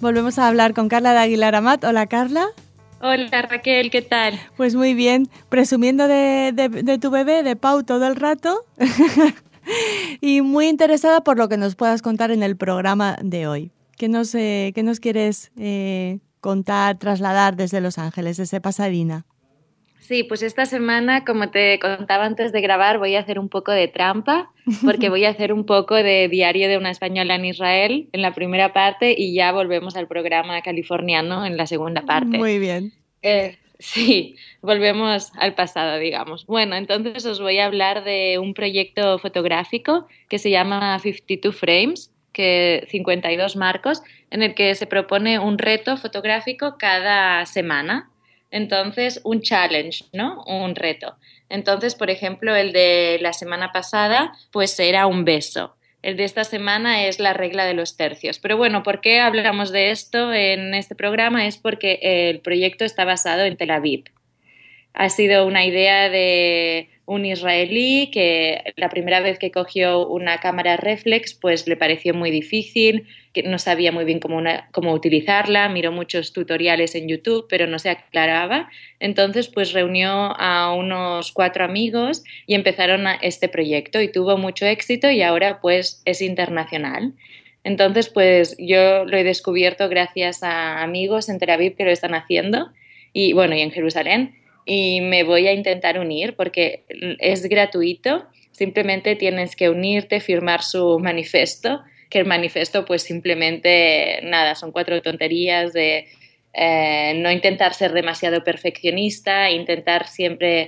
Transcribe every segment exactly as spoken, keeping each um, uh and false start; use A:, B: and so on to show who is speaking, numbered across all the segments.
A: Volvemos a hablar con Carla de Aguilar Amat. Hola, Carla.
B: Hola, Raquel, ¿qué tal?
A: Pues muy bien, presumiendo de, de, de tu bebé, de Pau, todo el rato y muy interesada por lo que nos puedas contar en el programa de hoy. ¿Qué nos, eh, qué nos quieres eh, contar, trasladar desde Los Ángeles, desde Pasadena?
B: Sí, pues esta semana, como te contaba antes de grabar, voy a hacer un poco de trampa, porque voy a hacer un poco de Diario de una española en Israel en la primera parte y ya volvemos al programa californiano en la segunda parte.
A: Muy bien.
B: Eh, sí, volvemos al pasado, digamos. Bueno, entonces os voy a hablar de un proyecto fotográfico que se llama cincuenta y dos Frames, que cincuenta y dos marcos, en el que se propone un reto fotográfico cada semana. Entonces, un challenge, ¿no? Un reto. Entonces, por ejemplo, el de la semana pasada, pues era un beso. El de esta semana es la regla de los tercios. Pero bueno, ¿por qué hablamos de esto en este programa? Es porque el proyecto está basado en Tel Aviv. Ha sido una idea de un israelí que la primera vez que cogió una cámara reflex pues le pareció muy difícil, que no sabía muy bien cómo, una, cómo utilizarla, miró muchos tutoriales en YouTube pero no se aclaraba. Entonces pues reunió a unos cuatro amigos y empezaron a este proyecto y tuvo mucho éxito y ahora pues es internacional. Entonces pues yo lo he descubierto gracias a amigos en Tel Aviv que lo están haciendo y bueno y en Jerusalén. Y me voy a intentar unir porque es gratuito, simplemente tienes que unirte, firmar su manifiesto, que el manifiesto pues simplemente nada, son cuatro tonterías de eh, no intentar ser demasiado perfeccionista, intentar siempre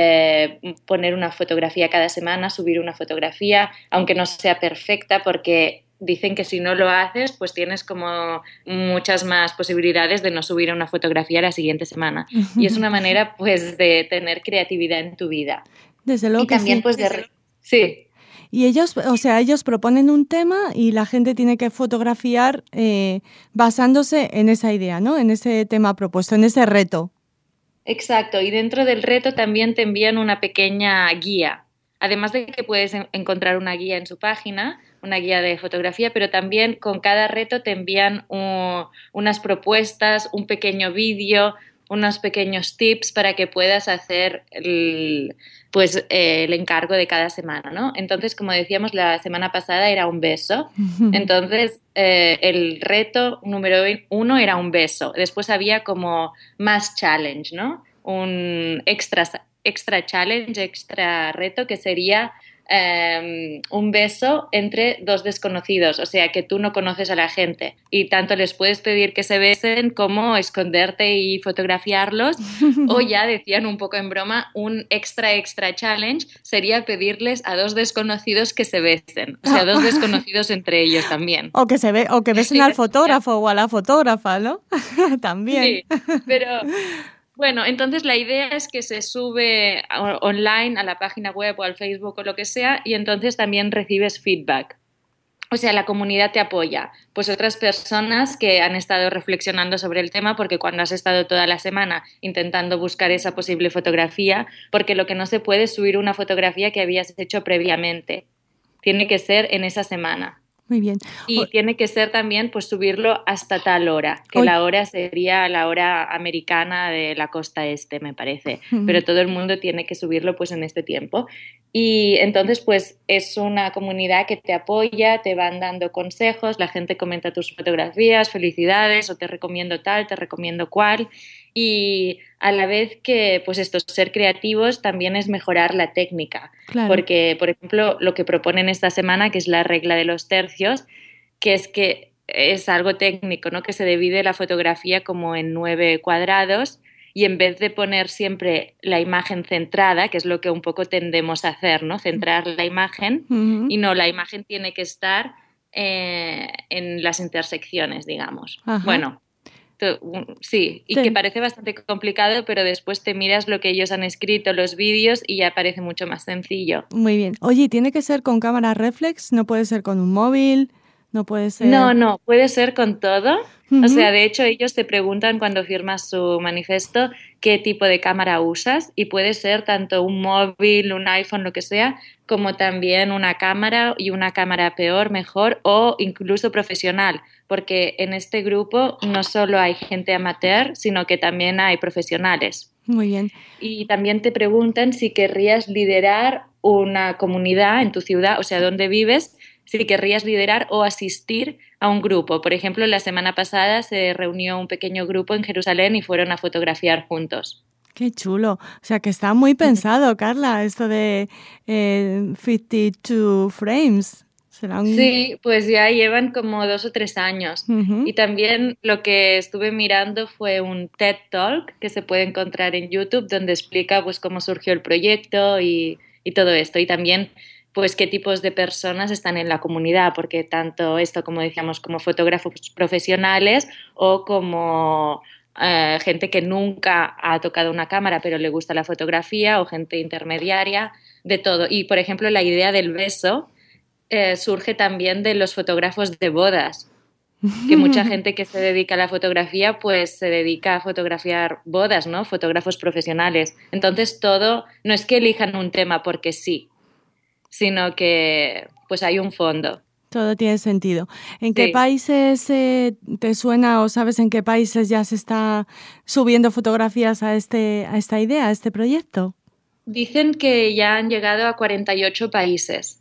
B: eh, poner una fotografía cada semana, subir una fotografía, aunque no sea perfecta porque dicen que si no lo haces, pues tienes como muchas más posibilidades de no subir una fotografía la siguiente semana. Y es una manera, pues, de tener creatividad en tu vida.
A: Desde luego
B: y
A: que
B: también,
A: sí.
B: pues, de... Sí.
A: Y ellos, o sea, ellos proponen un tema y la gente tiene que fotografiar eh, basándose en esa idea, ¿no? En ese tema propuesto, en ese reto.
B: Exacto, y dentro del reto también te envían una pequeña guía. Además de que puedes en- encontrar una guía en su página, una guía de fotografía, pero también con cada reto te envían uh, unas propuestas, un pequeño vídeo, unos pequeños tips para que puedas hacer el, pues, eh, el encargo de cada semana, ¿no? Entonces, como decíamos, la semana pasada era un beso. Entonces, eh, el reto número uno era un beso. Después había como más challenge, ¿no? Un extra, extra challenge, extra reto que sería eh, un beso entre dos desconocidos, o sea, que tú no conoces a la gente y tanto les puedes pedir que se besen como esconderte y fotografiarlos o ya decían un poco en broma, un extra extra challenge sería pedirles a dos desconocidos que se besen, o sea, dos desconocidos entre ellos también.
A: O que se ve, o que besen al fotógrafo o a la fotógrafa, ¿no? También.
B: Sí, pero bueno, entonces la idea es que se sube online a la página web o al Facebook o lo que sea y entonces también recibes feedback. O sea, la comunidad te apoya. Pues otras personas que han estado reflexionando sobre el tema porque cuando has estado toda la semana intentando buscar esa posible fotografía, porque lo que no se puede es subir una fotografía que habías hecho previamente. Tiene que ser en esa semana.
A: Muy bien.
B: Y tiene que ser también pues subirlo hasta tal hora, que
A: Oye.
B: la hora sería la hora americana de la costa este, me parece, pero todo el mundo tiene que subirlo pues en este tiempo. Y entonces pues es una comunidad que te apoya, te van dando consejos, la gente comenta tus fotografías, felicidades, o te recomiendo tal, te recomiendo cual. Y a la vez que, pues esto, ser creativos también es mejorar la técnica.
A: Claro.
B: Porque, por ejemplo, lo que proponen esta semana, que es la regla de los tercios, que es que es algo técnico, ¿no? Que se divide la fotografía como en nueve cuadrados y en vez de poner siempre la imagen centrada, que es lo que un poco tendemos a hacer, ¿no? Centrar la imagen, uh-huh. y no, la imagen tiene que estar eh, en las intersecciones, digamos.
A: Ajá.
B: Bueno. Sí, y sí. Que parece bastante complicado, pero después te miras lo que ellos han escrito, los vídeos, y ya parece mucho más sencillo.
A: Muy bien. Oye, ¿tiene que ser con cámara reflex? ¿No puede ser con un móvil? No puede ser.
B: No, no, puede ser con todo.
A: Uh-huh.
B: O sea, de hecho, ellos te preguntan cuando firmas su manifiesto qué tipo de cámara usas y puede ser tanto un móvil, un iPhone, lo que sea, como también una cámara y una cámara peor, mejor o incluso profesional, porque en este grupo no solo hay gente amateur, sino que también hay profesionales.
A: Muy bien.
B: Y también te preguntan si querrías liderar una comunidad en tu ciudad, o sea, donde vives, si querrías liderar o asistir a un grupo. Por ejemplo, la semana pasada se reunió un pequeño grupo en Jerusalén y fueron a fotografiar juntos.
A: Qué chulo. O sea, que está muy pensado, Carla, esto de eh, cincuenta y dos frames. ¿Será un...
B: Sí, pues ya llevan como dos o tres años.
A: Uh-huh.
B: Y también lo que estuve mirando fue un TED Talk que se puede encontrar en YouTube donde explica pues cómo surgió el proyecto y, y todo esto. Y también pues qué tipos de personas están en la comunidad, porque tanto esto, como decíamos, como fotógrafos profesionales o como eh, gente que nunca ha tocado una cámara pero le gusta la fotografía o gente intermediaria, de todo. Y por ejemplo la idea del beso Eh, surge también de los fotógrafos de bodas, que mucha gente que se dedica a la fotografía pues se dedica a fotografiar bodas, ¿no? Fotógrafos profesionales. Entonces todo, no es que elijan un tema porque sí, sino que pues hay un fondo.
A: Todo tiene sentido. ¿En
B: Sí.
A: qué países eh, te suena o sabes en qué países ya se está subiendo fotografías a, este, a esta idea, a este proyecto?
B: Dicen que ya han llegado a cuarenta y ocho países.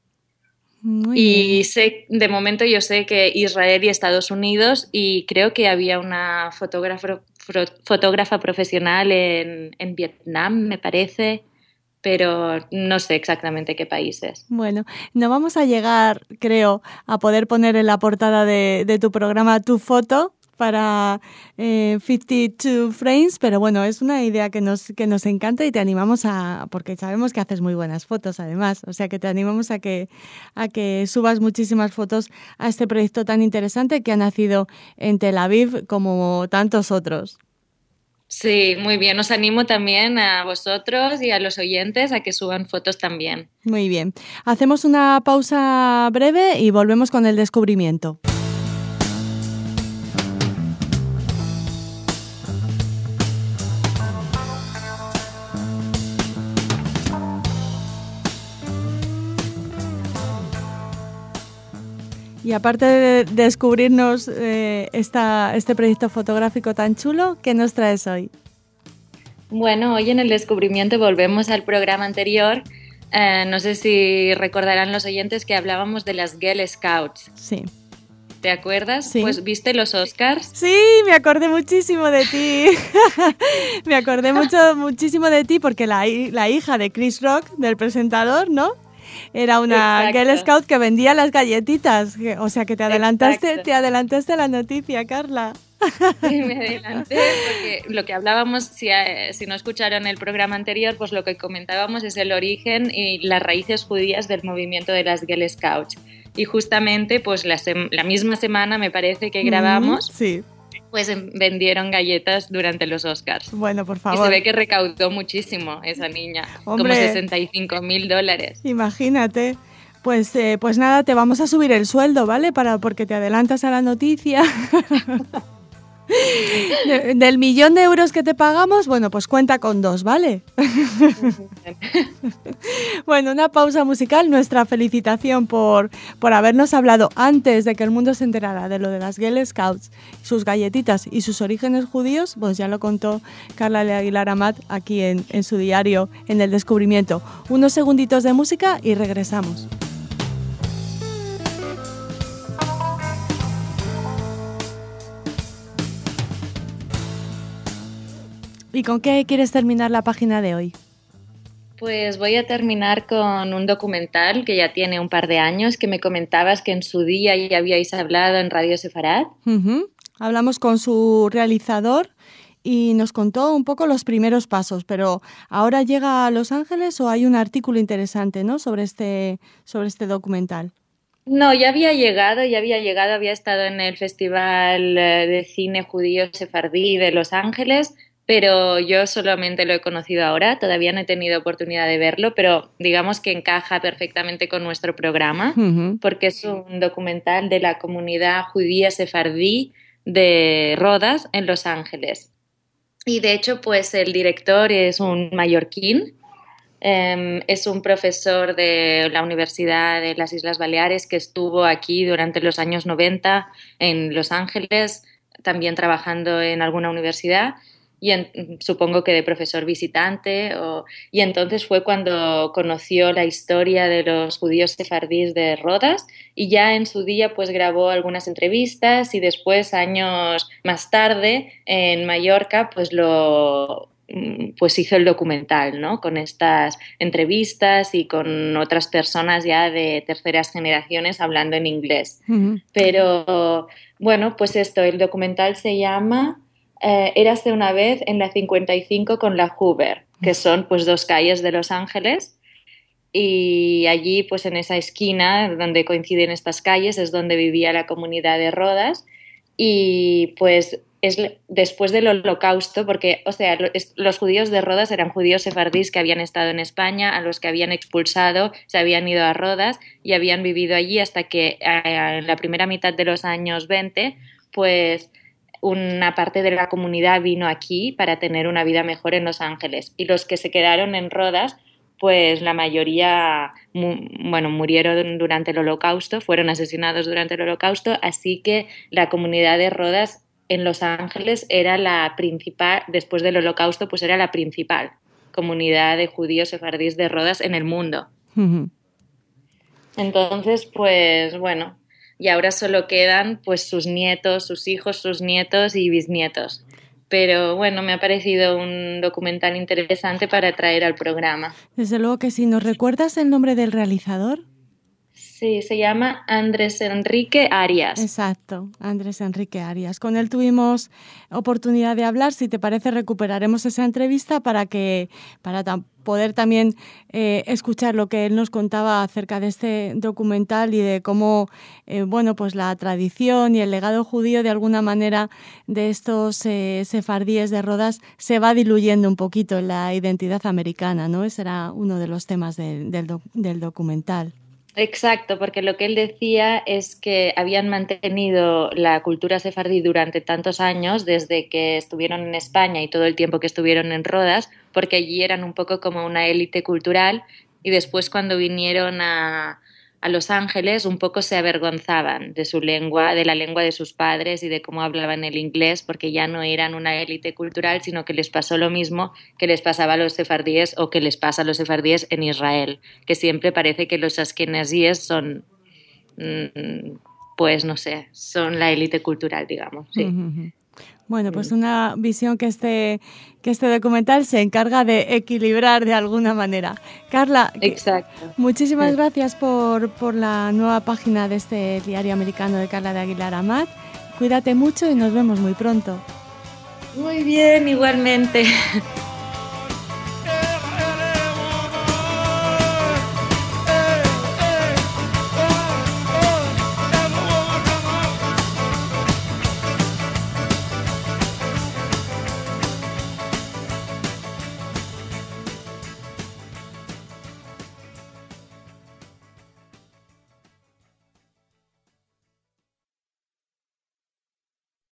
A: Muy
B: y
A: bien.
B: sé, de momento yo sé que Israel y Estados Unidos, y creo que había una fotógrafa, fotógrafa profesional en, en Vietnam, me parece, pero no sé exactamente qué países.
A: Bueno, no vamos a llegar, creo, a poder poner en la portada de, de tu programa tu foto para eh, cincuenta y dos frames, pero bueno, es una idea que nos, que nos encanta y te animamos a, porque sabemos que haces muy buenas fotos además, o sea que te animamos a que, a que subas muchísimas fotos a este proyecto tan interesante que ha nacido en Tel Aviv como tantos otros.
B: Sí, muy bien. Os animo también a vosotros y a los oyentes a que suban fotos también.
A: Muy bien. Hacemos una pausa breve y volvemos con el descubrimiento. Y aparte de descubrirnos eh, esta, este proyecto fotográfico tan chulo, ¿qué nos traes hoy?
B: Bueno, hoy en el descubrimiento volvemos al programa anterior. Eh, no sé si recordarán los oyentes que hablábamos de las Girl Scouts.
A: Sí.
B: ¿Te acuerdas?
A: Sí.
B: Pues ¿viste los Oscars?
A: Sí, me acordé muchísimo de ti. Me acordé mucho, muchísimo de ti porque la, la hija de Chris Rock, del presentador, ¿no? Era una
B: Exacto.
A: Girl Scout que vendía las galletitas. O sea que te adelantaste, Exacto. te adelantaste a la noticia, Carla.
B: Sí, me adelanté porque lo que hablábamos, si, si no escucharon el programa anterior, pues lo que comentábamos es el origen y las raíces judías del movimiento de las Girl Scouts. Y justamente, pues la, la misma semana, me parece que grabamos,
A: mm, sí.
B: pues vendieron galletas durante los Oscars.
A: Bueno, por favor.
B: Y se ve que recaudó muchísimo esa niña,
A: Hombre,
B: como sesenta y cinco mil dólares.
A: Imagínate. Pues, eh, pues nada, te vamos a subir el sueldo, ¿vale? Para, porque te adelantas a la noticia. De, del millón de euros que te pagamos, bueno, pues cuenta con dos, ¿vale? Bueno, una pausa musical, nuestra felicitación por, por habernos hablado antes de que el mundo se enterara de lo de las Girl Scouts, sus galletitas y sus orígenes judíos, pues ya lo contó Carla de Aguilar Amat aquí en, en su diario, en El Descubrimiento. Unos segunditos de música y regresamos. ¿Y con qué quieres terminar la página de hoy?
B: Pues voy a terminar con un documental que ya tiene un par de años, que me comentabas que en su día ya habíais hablado en Radio Sefarad.
A: Uh-huh. Hablamos con su realizador y nos contó un poco los primeros pasos, pero ¿ahora llega a Los Ángeles o hay un artículo interesante, ¿no? sobre este, sobre este documental?
B: No, ya había llegado, ya había llegado, había estado en el Festival de Cine Judío Sefardí de Los Ángeles, pero yo solamente lo he conocido ahora, todavía no he tenido oportunidad de verlo, pero digamos que encaja perfectamente con nuestro programa, uh-huh. porque es un documental de la comunidad judía sefardí de Rodas, en Los Ángeles. Y de hecho, pues el director es un mallorquín, eh, es un profesor de la Universidad de las Islas Baleares que estuvo aquí durante los años noventa en Los Ángeles, también trabajando en alguna universidad, y en, supongo que de profesor visitante, o, y entonces fue cuando conoció la historia de los judíos sefardíes de Rodas, y ya en su día pues grabó algunas entrevistas, y después, años más tarde, en Mallorca, pues lo pues hizo el documental, ¿no? Con estas entrevistas y con otras personas ya de terceras generaciones hablando en inglés. Uh-huh. Pero bueno, pues esto, el documental se llama Eh, Érase una vez en la cincuenta y cinco con la Hoover, que son pues dos calles de Los Ángeles, y allí pues en esa esquina donde coinciden estas calles es donde vivía la comunidad de Rodas, y pues es después del Holocausto, porque o sea, los judíos de Rodas eran judíos sefardíes que habían estado en España, a los que habían expulsado, se habían ido a Rodas y habían vivido allí hasta que eh, en la primera mitad de los años veinte pues una parte de la comunidad vino aquí para tener una vida mejor en Los Ángeles, y los que se quedaron en Rodas, pues la mayoría mu- bueno, murieron durante el Holocausto, fueron asesinados durante el Holocausto, así que la comunidad de Rodas en Los Ángeles era la principal, después del Holocausto, pues era la principal comunidad de judíos sefardíes de Rodas en el mundo. Uh-huh. Entonces, pues bueno, y ahora solo quedan pues sus nietos, sus hijos, sus nietos y bisnietos. Pero bueno, me ha parecido un documental interesante para traer al programa.
A: Desde luego que sí. ¿Nos recuerdas el nombre del realizador?
B: Sí, se llama Andrés Enrique Arias.
A: Exacto, Andrés Enrique Arias. Con él tuvimos oportunidad de hablar. Si te parece, recuperaremos esa entrevista para que para tam- poder también eh, escuchar lo que él nos contaba acerca de este documental y de cómo, eh, bueno, pues la tradición y el legado judío de alguna manera de estos eh, sefardíes de Rodas se va diluyendo un poquito en la identidad americana, ¿no? Ese era uno de los temas de, del, doc- del documental.
B: Exacto, porque lo que él decía es que habían mantenido la cultura sefardí durante tantos años, desde que estuvieron en España y todo el tiempo que estuvieron en Rodas, porque allí eran un poco como una élite cultural, y después cuando vinieron a, a Los Ángeles un poco se avergonzaban de su lengua, de la lengua de sus padres y de cómo hablaban el inglés, porque ya no eran una élite cultural, sino que les pasó lo mismo que les pasaba a los sefardíes o que les pasa a los sefardíes en Israel, que siempre parece que los askenazíes son, pues no sé, son la élite cultural, digamos, sí.
A: Uh-huh. Bueno, pues una visión que este, que este documental se encarga de equilibrar de alguna manera. Carla,
B: exacto.
A: Muchísimas gracias por, por la nueva página de este diario americano de Carla de Aguilar Amat. Cuídate mucho y nos vemos muy pronto.
B: Muy bien, igualmente.